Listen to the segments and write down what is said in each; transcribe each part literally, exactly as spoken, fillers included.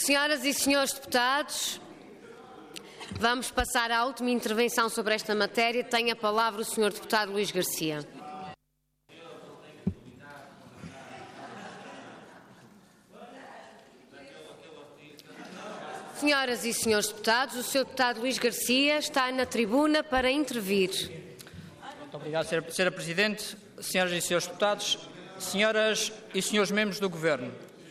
Senhoras e senhores deputados, vamos passar à última intervenção sobre esta matéria. Tem a palavra o senhor deputado Luís Garcia. Senhoras e senhores deputados, o senhor deputado Luís Garcia está na tribuna para intervir. Muito obrigado, senhora Presidente. Senhoras e senhores deputados, senhoras e senhores membros do Governo.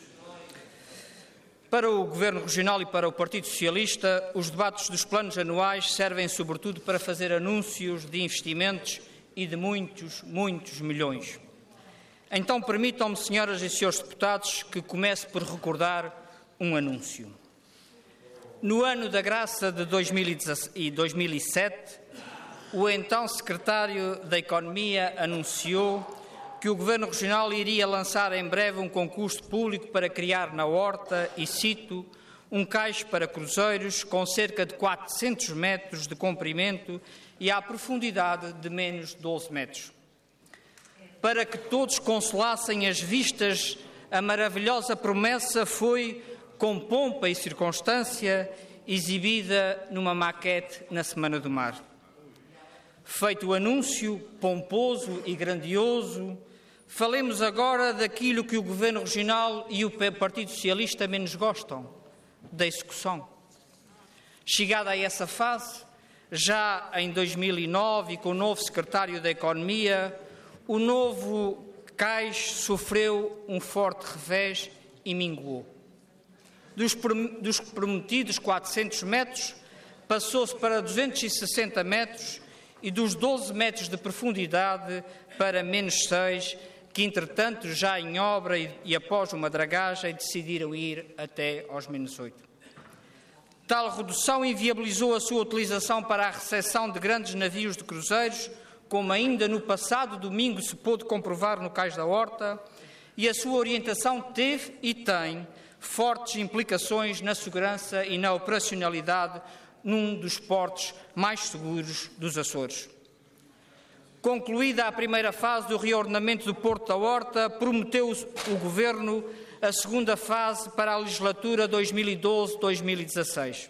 Para o Governo Regional e para o Partido Socialista, os debates dos planos anuais servem sobretudo para fazer anúncios de investimentos e de muitos, muitos milhões. Então permitam-me, senhoras e senhores deputados, que comece por recordar um anúncio. No ano da graça de dois mil e sete, o então Secretário da Economia anunciou que o Governo Regional iria lançar em breve um concurso público para criar na Horta, e cito, um cais para cruzeiros com cerca de quatrocentos metros de comprimento e à profundidade de menos de doze metros. Para que todos consolassem as vistas, a maravilhosa promessa foi, com pompa e circunstância, exibida numa maquete na Semana do Mar. Feito o anúncio pomposo e grandioso, falemos agora daquilo que o Governo Regional e o Partido Socialista menos gostam, da execução. Chegada a essa fase, já em dois mil e nove, com o novo Secretário da Economia, o novo cais sofreu um forte revés e minguou. Dos, dos prometidos quatrocentos metros, passou-se para duzentos e sessenta metros e dos doze metros de profundidade para menos seis, que, entretanto, já em obra e, e após uma dragagem, decidiram ir até aos menos oito. Tal redução inviabilizou a sua utilização para a recepção de grandes navios de cruzeiros, como ainda no passado domingo se pôde comprovar no Cais da Horta, e a sua orientação teve e tem fortes implicações na segurança e na operacionalidade num dos portos mais seguros dos Açores. Concluída a primeira fase do reordenamento do Porto da Horta, prometeu o Governo a segunda fase para a legislatura dois mil e doze a dois mil e dezasseis.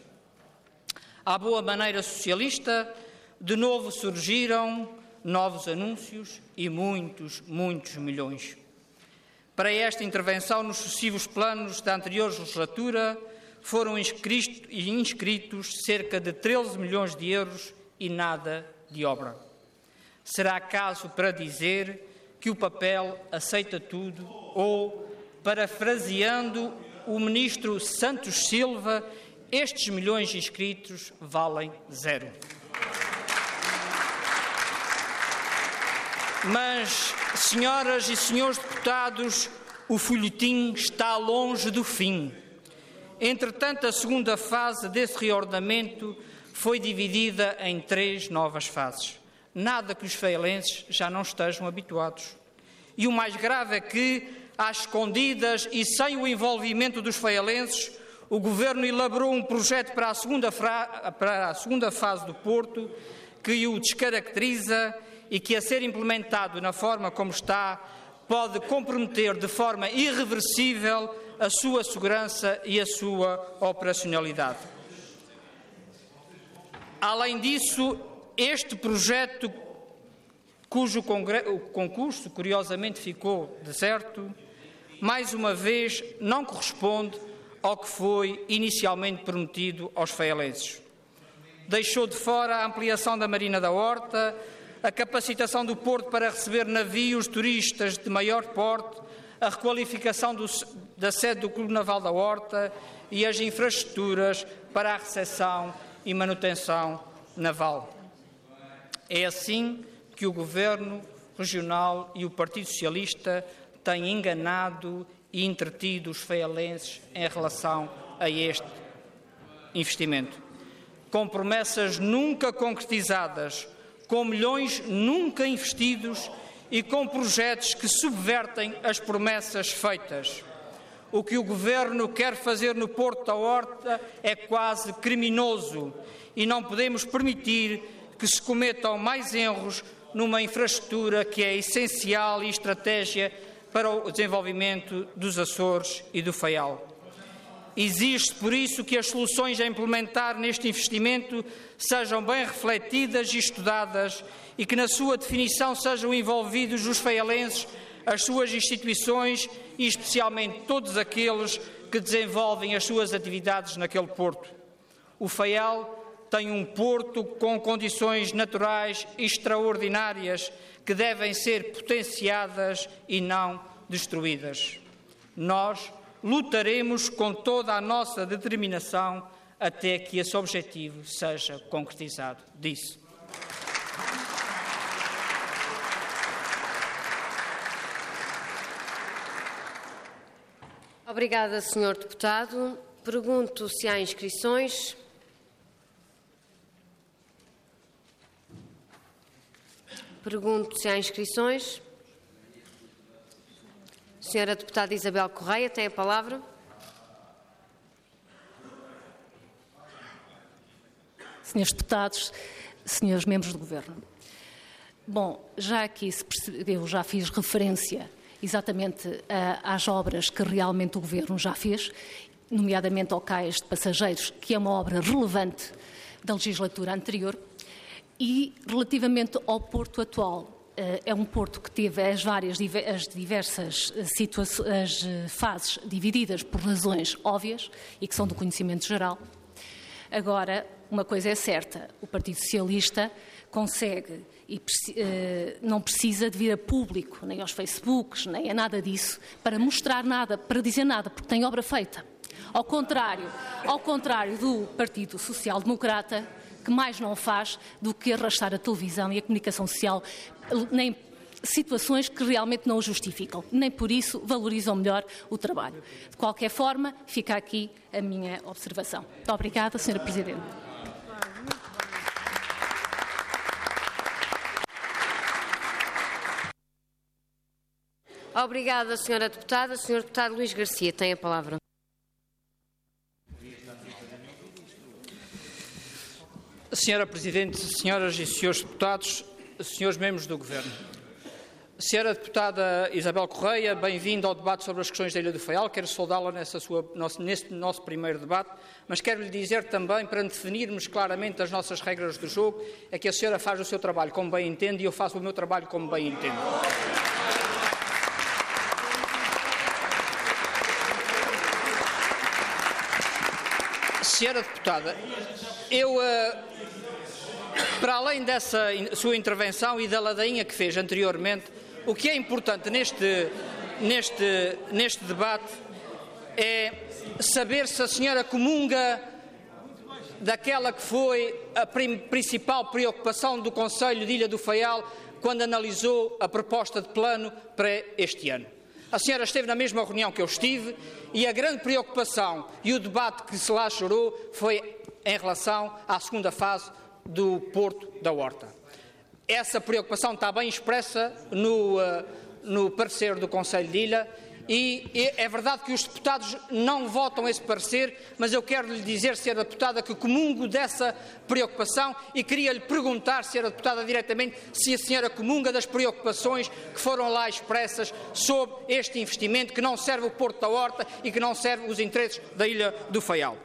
À boa maneira socialista, de novo surgiram novos anúncios e muitos, muitos milhões. Para esta intervenção, nos sucessivos planos da anterior legislatura, foram inscritos cerca de treze milhões de euros e nada de obra. Será caso para dizer que o papel aceita tudo ou, parafraseando o ministro Santos Silva, estes milhões inscritos valem zero. Mas, senhoras e senhores deputados, o folhetim está longe do fim. Entretanto, a segunda fase desse reordenamento foi dividida em três novas fases. Nada que os faialenses já não estejam habituados. E o mais grave é que, às escondidas e sem o envolvimento dos faialenses, o Governo elaborou um projeto para a segunda, para a segunda fase do Porto que o descaracteriza e que, a ser implementado na forma como está, pode comprometer de forma irreversível a sua segurança e a sua operacionalidade. Além disso, este projeto, cujo concurso curiosamente ficou deserto, mais uma vez não corresponde ao que foi inicialmente prometido aos faialenses. Deixou de fora a ampliação da Marina da Horta, a capacitação do Porto para receber navios turistas de maior porte, a requalificação do, da sede do Clube Naval da Horta e as infraestruturas para a recepção e manutenção naval. É assim que o Governo Regional e o Partido Socialista têm enganado e entretido os faialenses em relação a este investimento. Com promessas nunca concretizadas, com milhões nunca investidos e com projetos que subvertem as promessas feitas. O que o Governo quer fazer no Porto da Horta é quase criminoso e não podemos permitir que se cometam mais erros numa infraestrutura que é essencial e estratégia para o desenvolvimento dos Açores e do Faial. Exige, por isso, que as soluções a implementar neste investimento sejam bem refletidas e estudadas e que na sua definição sejam envolvidos os faialenses, as suas instituições e especialmente todos aqueles que desenvolvem as suas atividades naquele porto. O Faial tem um porto com condições naturais extraordinárias que devem ser potenciadas e não destruídas. Nós lutaremos com toda a nossa determinação até que esse objetivo seja concretizado. Disse. Obrigada, senhor Deputado. Pergunto se há inscrições. Pergunto se há inscrições. Senhora Deputada Isabel Correia, tem a palavra. Senhores Deputados, senhores membros do Governo. Bom, já aqui se percebeu, já fiz referência exatamente uh, às obras que realmente o Governo já fez, nomeadamente ao Cais de Passageiros, que é uma obra relevante da legislatura anterior, e relativamente ao Porto atual. É um porto que teve as várias, as diversas situações, as fases divididas por razões óbvias e que são do conhecimento geral. Agora, uma coisa é certa, o Partido Socialista consegue e não precisa de vir a público, nem aos Facebooks, nem a nada disso, para mostrar nada, para dizer nada, porque tem obra feita. Ao contrário, ao contrário do Partido Social Democrata, que mais não faz do que arrastar a televisão e a comunicação social nem situações que realmente não o justificam. Nem por isso valorizam melhor o trabalho. De qualquer forma, fica aqui a minha observação. Muito obrigada, senhora Presidente. Obrigada, senhora Deputada. senhor Deputado Luís Garcia tem a palavra. Senhora Presidente, senhoras e senhores deputados, senhores membros do Governo. Senhora Deputada Isabel Correia, bem-vinda ao debate sobre as questões da Ilha do Faial. Quero saudá-la nesse nosso primeiro debate, mas quero-lhe dizer também, para definirmos claramente as nossas regras do jogo, é que a senhora faz o seu trabalho como bem entende e eu faço o meu trabalho como bem entendo. Senhora Deputada, eu... Uh, Para além dessa sua intervenção e da ladainha que fez anteriormente, o que é importante neste, neste, neste debate é saber se a senhora comunga daquela que foi a principal preocupação do Conselho de Ilha do Faial quando analisou a proposta de plano para este ano. A senhora esteve na mesma reunião que eu estive e a grande preocupação e o debate que se lá chorou foi em relação à segunda fase do Porto da Horta. Essa preocupação está bem expressa no, uh, no parecer do Conselho de Ilha e é verdade que os deputados não votam esse parecer, mas eu quero lhe dizer, senhora Deputada, que comungo dessa preocupação e queria lhe perguntar, senhora Deputada, diretamente, se a senhora comunga das preocupações que foram lá expressas sobre este investimento que não serve o Porto da Horta e que não serve os interesses da Ilha do Faial.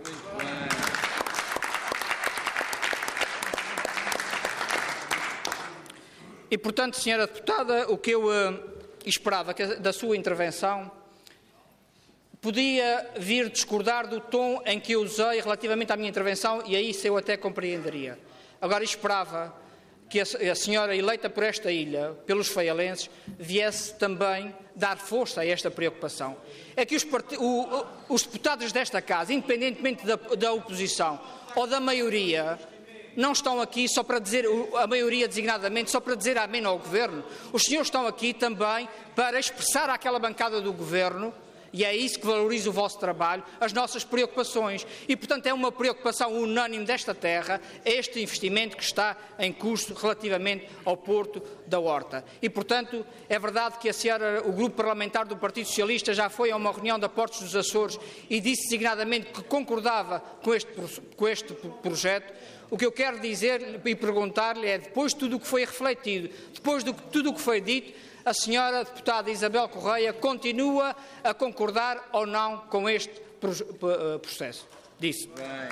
E, portanto, senhora Deputada, o que eu uh, esperava que, da sua intervenção podia vir discordar do tom em que eu usei relativamente à minha intervenção e aí isso eu até compreenderia. Agora esperava que a, a senhora eleita por esta ilha, pelos faialenses, viesse também dar força a esta preocupação. É que os, o, os deputados desta Casa, independentemente da, da oposição ou da maioria, não estão aqui só para dizer, a maioria designadamente, só para dizer amém ao Governo. Os senhores estão aqui também para expressar àquela bancada do Governo, e é isso que valoriza o vosso trabalho, as nossas preocupações. E, portanto, é uma preocupação unânime desta terra, este investimento que está em curso relativamente ao Porto da Horta. E, portanto, é verdade que a senhora, o Grupo Parlamentar do Partido Socialista já foi a uma reunião da Portos dos Açores e disse designadamente que concordava com este, com este projeto. O que eu quero dizer e perguntar-lhe é, depois de tudo o que foi refletido, depois de tudo o que foi dito, a senhora deputada Isabel Correia continua a concordar ou não com este processo. Disse.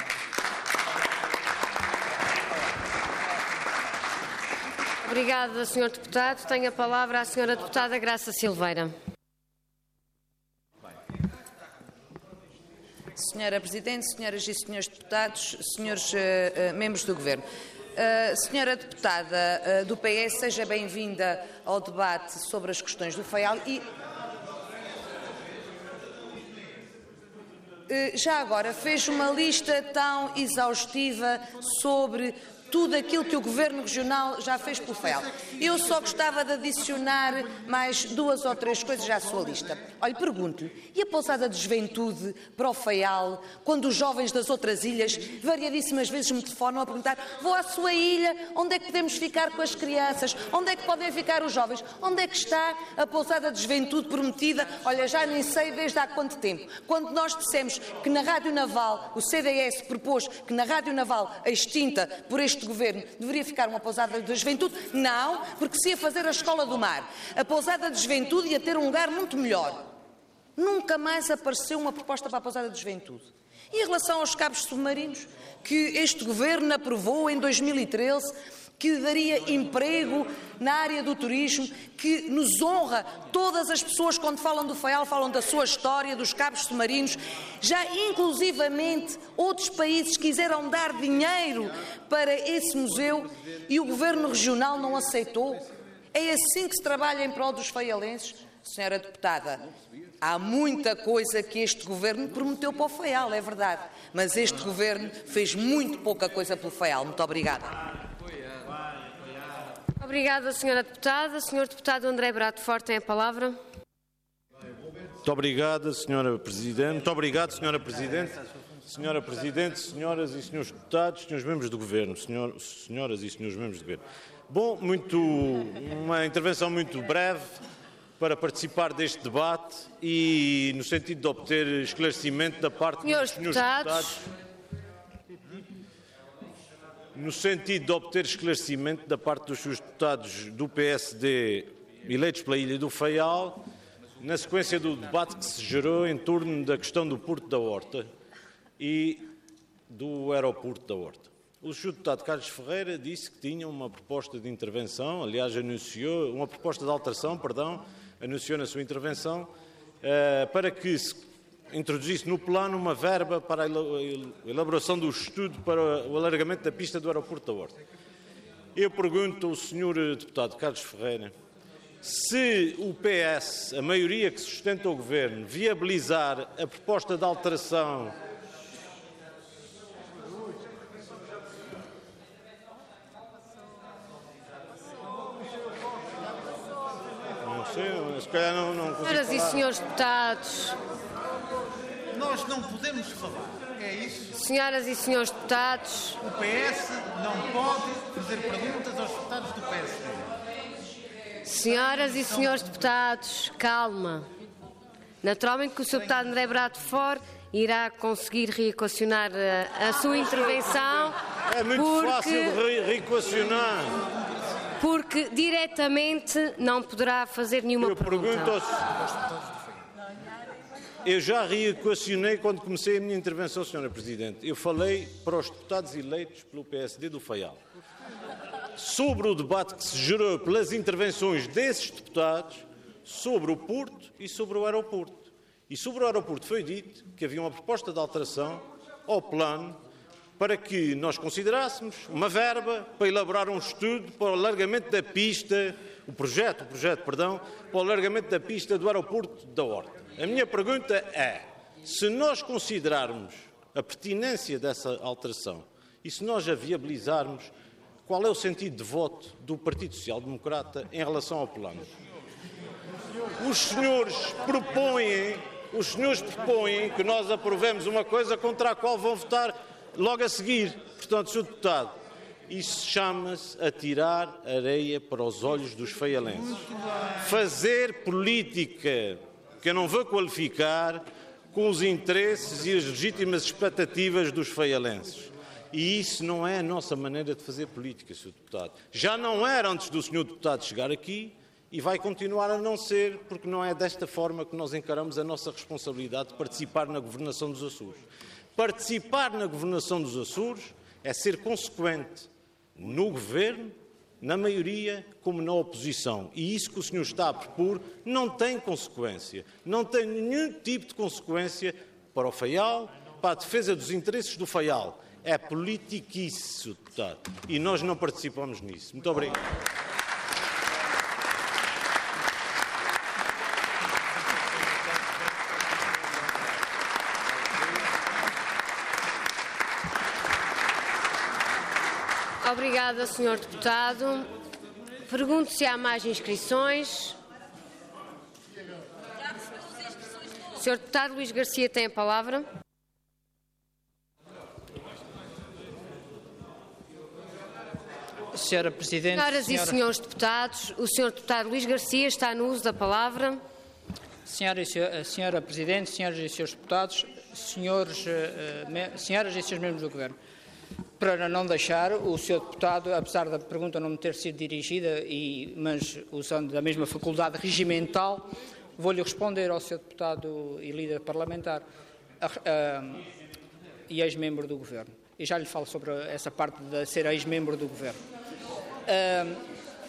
Obrigada, senhor Deputado. Tenho a palavra a senhora Deputada Graça Silveira. Senhora Presidente, senhoras e senhores deputados, senhores uh, uh, membros do Governo. Uh, senhora Deputada uh, do P S, seja bem-vinda ao debate sobre as questões do FAIAL e... Uh, já agora, fez uma lista tão exaustiva sobre tudo aquilo que o Governo Regional já fez pelo FAIAL. Eu só gostava de adicionar mais duas ou três coisas à sua lista. Olhe, pergunto-lhe, e a pousada de juventude para o FAIAL, quando os jovens das outras ilhas variadíssimas vezes me telefonam a perguntar: vou à sua ilha, onde é que podemos ficar com as crianças? Onde é que podem ficar os jovens? Onde é que está a pousada de juventude prometida? Olha, já nem sei desde há quanto tempo. Quando nós dissemos que na Rádio Naval, o C D S propôs que na Rádio Naval, extinta por este Governo, deveria ficar uma pousada de juventude? Não, porque se ia fazer a Escola do Mar. A pousada de juventude ia ter um lugar muito melhor. Nunca mais apareceu uma proposta para a pousada de juventude. E em relação aos cabos submarinos, que este Governo aprovou em dois mil e treze, que daria emprego na área do turismo, que nos honra. Todas as pessoas, quando falam do FAIAL, falam da sua história, dos cabos submarinos. Já inclusivamente outros países quiseram dar dinheiro para esse museu e o Governo Regional não aceitou. É assim que se trabalha em prol dos faialenses? Senhora Deputada, há muita coisa que este Governo prometeu para o FAIAL, é verdade, mas este Governo fez muito pouca coisa pelo FAIAL. Muito obrigada. Obrigada, senhora Deputada. Senhor Deputado André Brado Forte tem a palavra. Muito obrigada, senhora Presidente. Muito obrigado, senhora Presidente. Senhora Presidente, senhoras e senhores deputados, senhores membros do Governo, senhor, senhoras e senhores membros do Governo. Bom, muito, uma intervenção muito breve para participar deste debate e no sentido de obter esclarecimento da parte senhores dos senhores deputados. deputados. No sentido de obter esclarecimento da parte dos senhores deputados do P S D eleitos pela Ilha do Faial, na sequência do debate que se gerou em torno da questão do Porto da Horta e do aeroporto da Horta. O senhor deputado Carlos Ferreira disse que tinha uma proposta de intervenção, aliás anunciou, uma proposta de alteração, perdão, anunciou na sua intervenção, uh, para que se introduzisse no plano uma verba para a elaboração do estudo para o alargamento da pista do aeroporto da Horta. Eu pergunto ao senhor deputado Carlos Ferreira se o P S, a maioria que sustenta o Governo, viabilizar a proposta de alteração não sei, se calhar não, não consigo Senhoras e falar. senhores deputados. Nós não podemos falar, é isso? Senhoras e senhores deputados. O P S não pode fazer perguntas aos deputados do P S D. Senhoras e senhores deputados, calma. Naturalmente que o senhor deputado André Brado Forte irá conseguir reequacionar a, a sua intervenção. É muito porque, fácil de re reequacionar. Porque diretamente não poderá fazer nenhuma Eu pergunta. pergunto aos... Eu já reequacionei quando comecei a minha intervenção, senhora Presidente. Eu falei para os deputados eleitos pelo P S D do Faial sobre o debate que se gerou pelas intervenções desses deputados sobre o Porto e sobre o aeroporto. E sobre o aeroporto foi dito que havia uma proposta de alteração ao plano para que nós considerássemos uma verba para elaborar um estudo para o alargamento da pista, o projeto, o projeto, perdão, para o alargamento da pista do aeroporto da Horta. A minha pergunta é, se nós considerarmos a pertinência dessa alteração e se nós a viabilizarmos, qual é o sentido de voto do Partido Social Democrata em relação ao plano? Os senhores propõem, os senhores propõem que nós aprovemos uma coisa contra a qual vão votar logo a seguir. Portanto, senhor deputado, isso chama-se atirar areia para os olhos dos faialenses. Fazer política que eu não vou qualificar com os interesses e as legítimas expectativas dos faialenses. E isso não é a nossa maneira de fazer política, senhor Deputado. Já não era antes do senhor Deputado chegar aqui e vai continuar a não ser, porque não é desta forma que nós encaramos a nossa responsabilidade de participar na governação dos Açores. Participar na governação dos Açores é ser consequente no governo, na maioria, como na oposição. E isso que o senhor está a propor não tem consequência. Não tem nenhum tipo de consequência para o Faial, para a defesa dos interesses do Faial. É politiquice, senhor deputado. E nós não participamos nisso. Muito obrigado. Obrigada, senhor Deputado. Pergunto se há mais inscrições. senhor Deputado Luís Garcia tem a palavra. Senhora Presidente... Senhoras senhora... e senhores deputados, o senhor Deputado Luís Garcia está no uso da palavra. Senhora, e, senhora Presidente, senhoras e senhores deputados, senhores, uh, me, senhoras e senhores membros do Governo, para não deixar o senhor Deputado, apesar da pergunta não me ter sido dirigida, e, mas usando da mesma faculdade regimental, vou-lhe responder ao senhor Deputado e líder parlamentar uh, uh, e ex-membro do Governo. E já lhe falo sobre essa parte de ser ex-membro do Governo. Uh,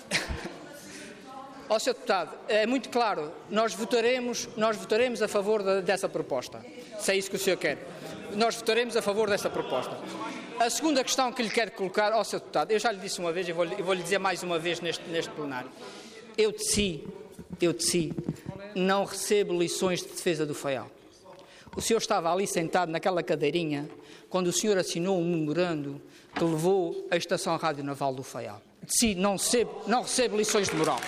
Ó senhor Deputado, é muito claro, nós votaremos, nós votaremos a favor de, dessa proposta, se é isso que o senhor quer. Nós votaremos a favor dessa proposta. A segunda questão que lhe quero colocar, ó senhor Deputado, eu já lhe disse uma vez e vou-lhe vou dizer mais uma vez neste, neste plenário. Eu de si, eu de si, não recebo lições de defesa do Faial. O senhor estava ali sentado naquela cadeirinha quando o senhor assinou um memorando que levou a Estação Rádio Naval do Faial. De si não recebo, não recebo lições de moral.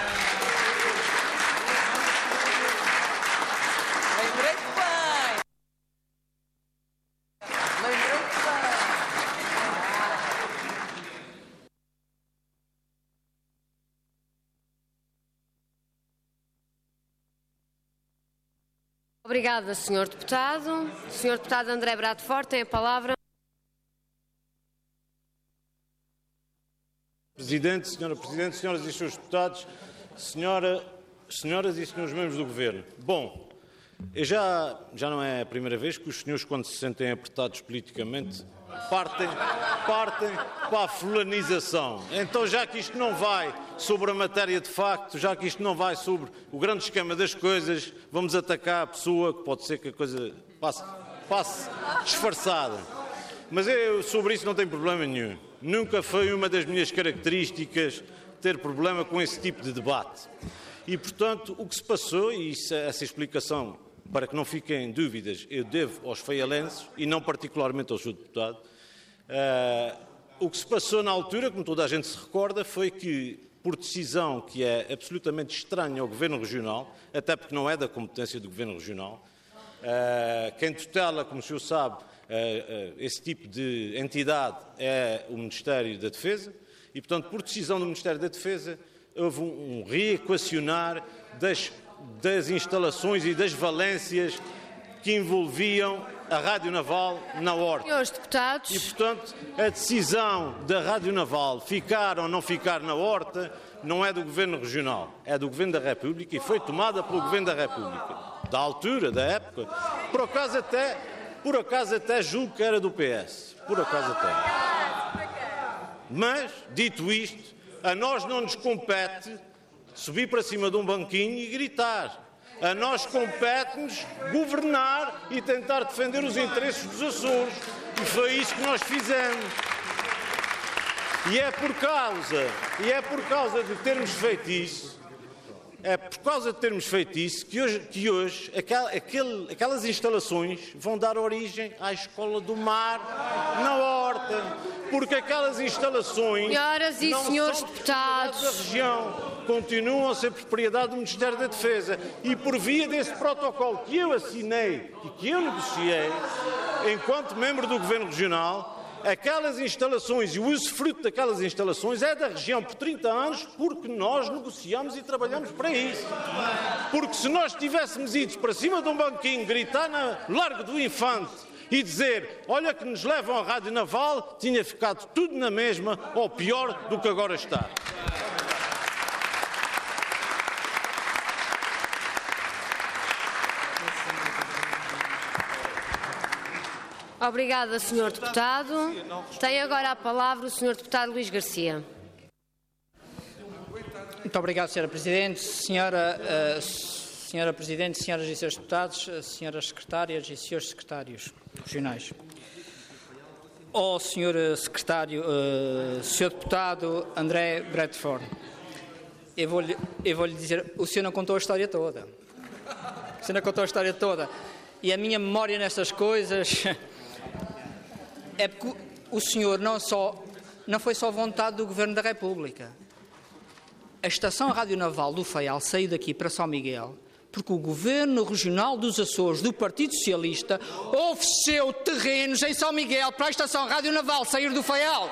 Obrigada, senhor Deputado. senhor Deputado André Bradford tem a palavra. Presidente, senhora Presidente, senhoras e senhores deputados, senhora, senhoras e senhores membros do Governo. Bom, eu já, já não é a primeira vez que os senhores, quando se sentem apertados politicamente, partem, partem para a fulanização. Então, já que isto não vai sobre a matéria de facto, já que isto não vai sobre o grande esquema das coisas, vamos atacar a pessoa, que pode ser que a coisa passe, passe disfarçada. Mas eu sobre isso não tenho problema nenhum. Nunca foi uma das minhas características ter problema com esse tipo de debate. E, portanto, o que se passou, e isso, essa explicação, para que não fiquem dúvidas, eu devo aos faialenses, e não particularmente ao senhor deputado, uh, o que se passou na altura, como toda a gente se recorda, foi que, por decisão que é absolutamente estranha ao Governo Regional, até porque não é da competência do Governo Regional, uh, quem tutela, como o senhor sabe, uh, uh, esse tipo de entidade é o Ministério da Defesa, e, portanto, por decisão do Ministério da Defesa, houve um, um reequacionar das, das instalações e das valências que envolviam a Rádio Naval na Horta. Senhores deputados. E, portanto, a decisão da Rádio Naval ficar ou não ficar na Horta não é do Governo Regional, é do Governo da República e foi tomada pelo Governo da República, da altura, da época. Por acaso até, por acaso até julgo que era do P S. Por acaso até. Mas, dito isto, a nós não nos compete subir para cima de um banquinho e gritar. A nós compete-nos governar e tentar defender os interesses dos Açores. E foi isso que nós fizemos. E é por causa, e é por causa de termos feito isso, é por causa de termos feito isso que hoje, que hoje aquel, aquele, aquelas instalações vão dar origem à Escola do Mar na Horta. Porque aquelas instalações Senhoras e não senhores são deputados da região, continuam a ser propriedade do Ministério da Defesa. E por via desse protocolo que eu assinei e que eu negociei, enquanto membro do Governo Regional, aquelas instalações e o usufruto daquelas instalações é da região por trinta anos porque nós negociamos e trabalhamos para isso. Porque se nós tivéssemos ido para cima de um banquinho, gritar na Largo do Infante e dizer, olha que nos levam à Rádio Naval, tinha ficado tudo na mesma ou pior do que agora está. Obrigada, senhor Deputado. Tem agora a palavra o senhor Deputado Luís Garcia. Muito obrigado, senhora Presidente. Senhora, uh, senhora Presidente, senhoras e senhores deputados, senhoras secretárias e senhores secretários regionais. Ó senhor secretário, uh, senhor deputado André Bradford, eu vou-lhe eu vou-lhe dizer, o senhor não contou a história toda. O senhor não contou a história toda. E a minha memória nessas coisas é porque o senhor não, só, não foi só vontade do Governo da República. A Estação Radionaval do Faial saiu daqui para São Miguel porque o Governo Regional dos Açores, do Partido Socialista, ofereceu terrenos em São Miguel para a Estação Radionaval sair do Faial.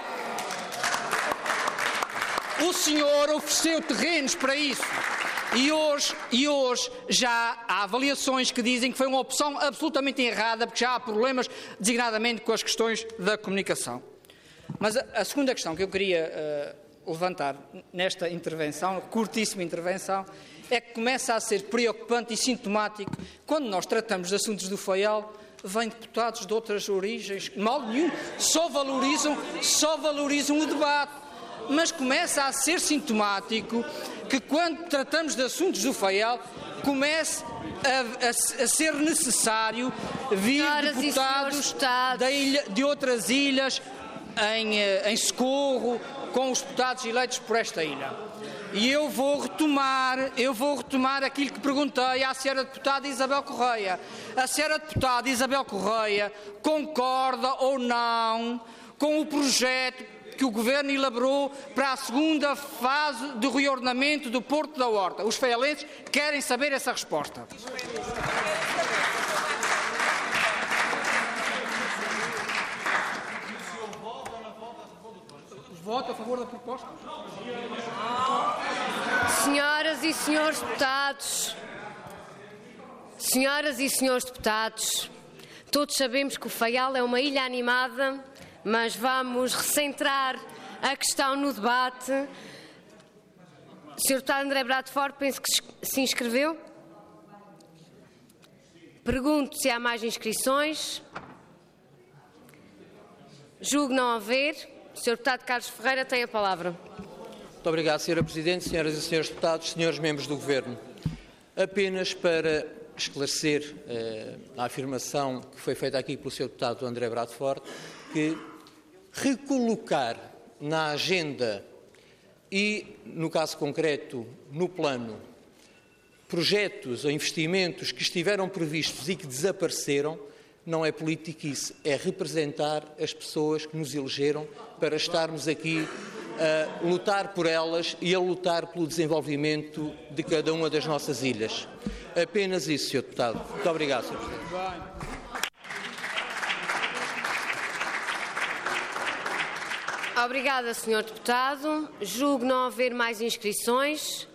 O senhor ofereceu terrenos para isso. E hoje, e hoje já há avaliações que dizem que foi uma opção absolutamente errada, porque já há problemas, designadamente, com as questões da comunicação. Mas a, a segunda questão que eu queria uh, levantar nesta intervenção, curtíssima intervenção, é que começa a ser preocupante e sintomático quando nós tratamos de assuntos do Faial, vêm deputados de outras origens, mal nenhum, só valorizam, só valorizam o debate. Mas começa a ser sintomático que quando tratamos de assuntos do Faial, comece a, a, a ser necessário vir Senhoras deputados da ilha, de outras ilhas em, em socorro com os deputados eleitos por esta ilha. E eu vou retomar, eu vou retomar aquilo que perguntei à senhora deputada Isabel Correia. A senhora deputada Isabel Correia concorda ou não com o projeto que o Governo elaborou para a segunda fase do reordenamento do Porto da Horta? Os faialenses querem saber essa resposta. Voto a favor da proposta. Senhoras e senhores deputados, senhoras e senhores deputados, todos sabemos que o Faial é uma ilha animada, mas vamos recentrar a questão no debate. O senhor Deputado André Bradford, penso que se inscreveu. Pergunto se há mais inscrições. Julgo não haver. O senhor Deputado Carlos Ferreira tem a palavra. Muito obrigado, senhora Presidente, senhoras e senhores deputados, senhores membros do Governo. Apenas para esclarecer eh, a afirmação que foi feita aqui pelo senhor Deputado André Bradford, que recolocar na agenda e, no caso concreto, no plano, projetos ou investimentos que estiveram previstos e que desapareceram, não é politiquice, é representar as pessoas que nos elegeram para estarmos aqui a lutar por elas e a lutar pelo desenvolvimento de cada uma das nossas ilhas. Apenas isso, senhor Deputado. Muito obrigado, senhor Presidente. Obrigada, senhor Deputado. Julgo não haver mais inscrições.